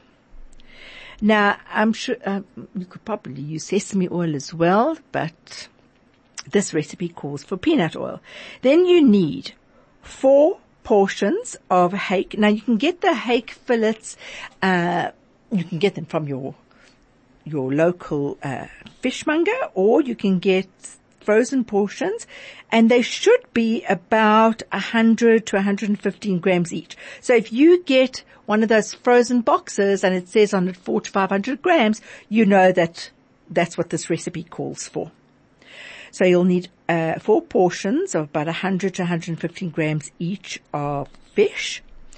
Speaker 2: Now, I'm sure uh, you could probably use sesame oil as well, but this recipe calls for peanut oil. Then you need four portions of hake. Now you can get the hake fillets, uh, you can get them from your, your local, uh, fishmonger, or you can get frozen portions, and they should be about one hundred to one hundred fifteen grams each. So if you get one of those frozen boxes and it says on it four to five hundred grams, you know that that's what this recipe calls for. So you'll need uh, four portions of about one hundred to one hundred fifteen grams each of fish,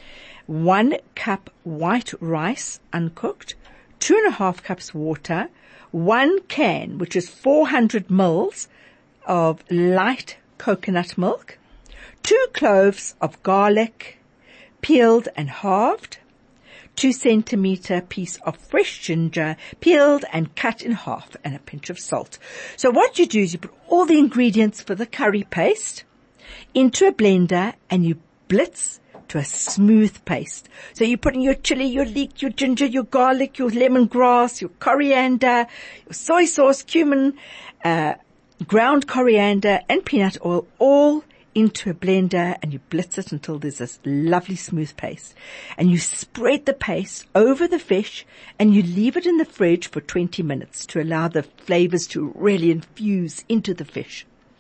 Speaker 2: one cup white rice uncooked, two and a half cups water, one can, which is four hundred mils of light coconut milk, two cloves of garlic, peeled and halved, two centimeter piece of fresh ginger, peeled and cut in half, and a pinch of salt. So what you do is you put all the ingredients for the curry paste into a blender and you blitz to a smooth paste. So you put in your chili, your leek, your ginger, your garlic, your lemongrass, your coriander, your soy sauce, cumin, uh, ground coriander and peanut oil, all into a blender, and you blitz it until there's this lovely smooth paste. And you spread the paste over the fish and you leave it in the fridge for twenty minutes to allow the flavors to really infuse into the fish.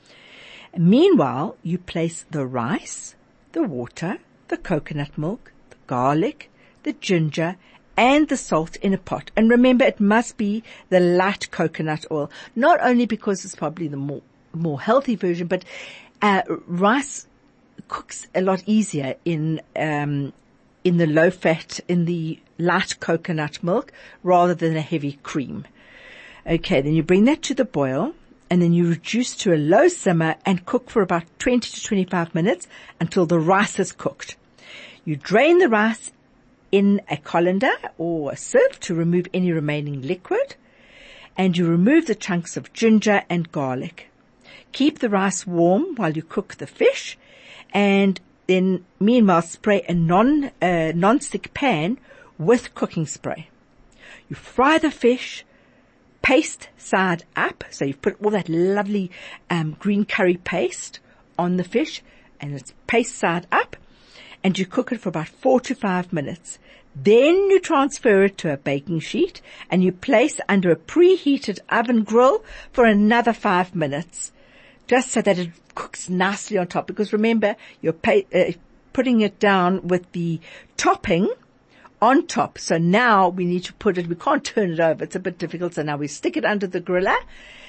Speaker 2: And meanwhile, you place the rice, the water, the coconut milk, the garlic, the ginger, and the salt in a pot. And remember, it must be the light coconut oil, not only because it's probably the more, more healthy version, but Uh, rice cooks a lot easier in, um, in the low fat, in the light coconut milk rather than a heavy cream. Okay, then you bring that to the boil and then you reduce to a low simmer and cook for about twenty to twenty-five minutes until the rice is cooked. You drain the rice in a colander or a sieve to remove any remaining liquid, and you remove the chunks of ginger and garlic. Keep the rice warm while you cook the fish, and then meanwhile spray a non, uh, non-stick pan with cooking spray. You fry the fish, paste side up, so you've put all that lovely um, green curry paste on the fish, and it's paste side up, and you cook it for about four to five minutes. Then you transfer it to a baking sheet, and you place under a preheated oven grill for another five minutes, just so that it cooks nicely on top. Because remember, you're pay, uh, putting it down with the topping on top. So now we need to put it, we can't turn it over. It's a bit difficult. So now we stick it under the griller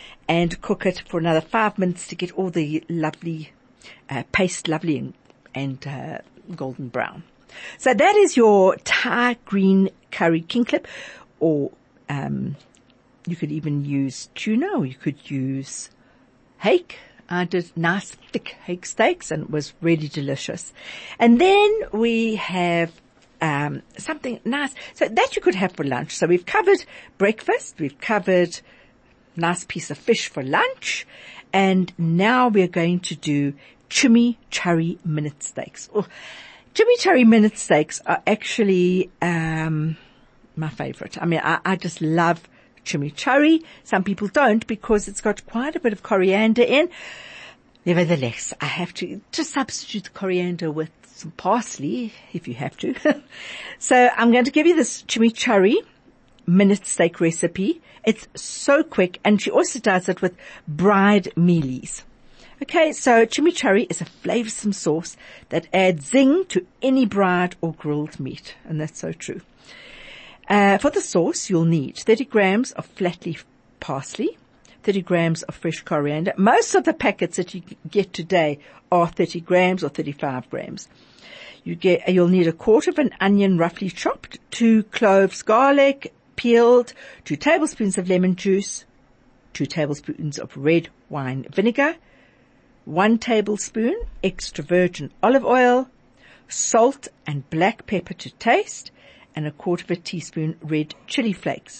Speaker 2: and cook it for another five minutes to get all the lovely, uh, paste lovely and, and, uh, golden brown. So that is your Thai green curry king clip, or, um, you could even use tuna, or you could use hake. I did nice thick hake steaks, and it was really delicious. And then we have um something nice. So that you could have for lunch. So we've covered breakfast, we've covered nice piece of fish for lunch, and now we're going to do chimichurri minute steaks. Oh, chimichurri minute steaks are actually um my favorite. I mean, I, I just love chimichurri. Some people don't, because it's got quite a bit of coriander in. Nevertheless, I have to just substitute the coriander with some parsley if you have to. So I'm going to give you this chimichurri minute steak recipe. It's so quick, and she also does it with bride mealies. Okay, so chimichurri is a flavorsome sauce that adds zing to any bride or grilled meat, and that's so true. Uh, for the sauce, you'll need thirty grams of flat leaf parsley, thirty grams of fresh coriander. Most of the packets that you get today are thirty grams or thirty-five grams. You get, you'll need a quarter of an onion roughly chopped, two cloves garlic peeled, two tablespoons of lemon juice, two tablespoons of red wine vinegar, one tablespoon extra virgin olive oil, salt and black pepper to taste, and a quarter of a teaspoon red chili flakes.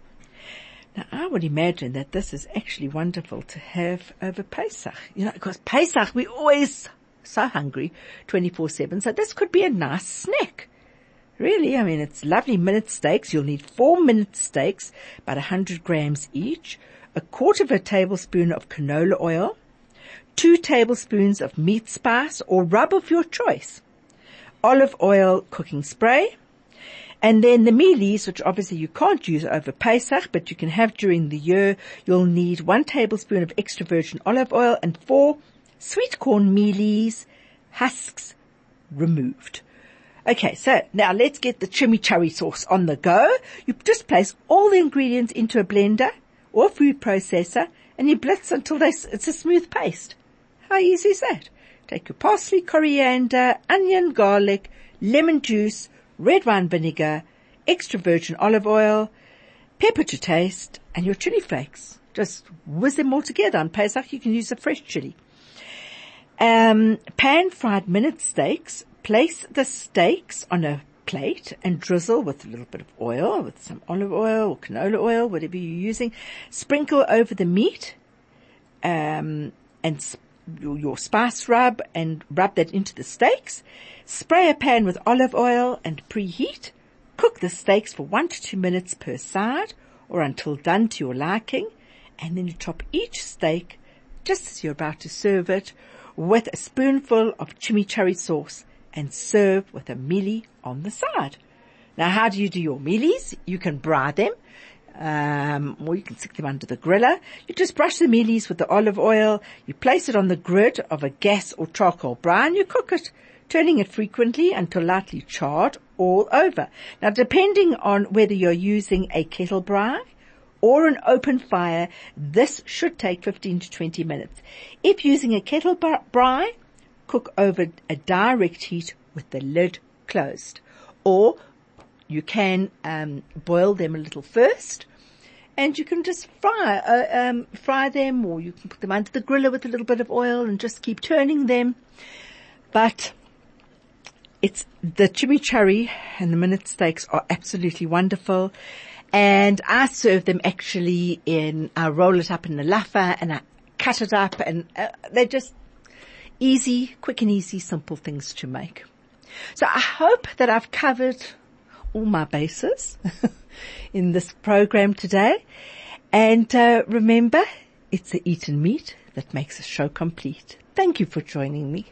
Speaker 2: Now, I would imagine that this is actually wonderful to have over Pesach. You know, because Pesach, we're always so hungry twenty-four seven, so this could be a nice snack. Really, I mean, it's lovely minute steaks. You'll need four minute steaks, about one hundred grams each, a quarter of a tablespoon of canola oil, two tablespoons of meat spice or rub of your choice, olive oil cooking spray, and then the mealies, which obviously you can't use over Pesach, but you can have during the year. You'll need one tablespoon of extra virgin olive oil and four sweet corn mealies, husks removed. Okay, so now let's get the chimichurri sauce on the go. You just place all the ingredients into a blender or food processor, and you blitz until they, it's a smooth paste. How easy is that? Take your parsley, coriander, onion, garlic, lemon juice, red wine vinegar, extra virgin olive oil, pepper to taste, and your chili flakes. Just whiz them all together. On Pesach, you can use a fresh chili. Um, pan-fried minute steaks. Place the steaks on a plate and drizzle with a little bit of oil, with some olive oil or canola oil, whatever you're using. Sprinkle over the meat, um, and sp- your, your spice rub, and rub that into the steaks. Spray a pan with olive oil and preheat. Cook the steaks for one to two minutes per side, or until done to your liking. And then you top each steak, just as you're about to serve it, with a spoonful of chimichurri sauce, and serve with a mealie on the side. Now, how do you do your mealies? You can braai them, um, or you can stick them under the griller. You just brush the mealies with the olive oil. You place it on the grid of a gas or charcoal braai, and you cook it, turning it frequently until lightly charred all over. Now, depending on whether you're using a kettle braai or an open fire, this should take fifteen to twenty minutes. If using a kettle braai, cook over a direct heat with the lid closed. Or you can um, boil them a little first, And you can just fry, uh, um, fry them, or you can put them under the griller with a little bit of oil and just keep turning them. But it's the chimichurri and the minute steaks are absolutely wonderful. And I serve them actually in, I roll it up in the laffa and I cut it up, and uh, they're just easy, quick and easy, simple things to make. So I hope that I've covered all my bases in this program today. And uh, remember, it's the eaten meat that makes a show complete. Thank you for joining me.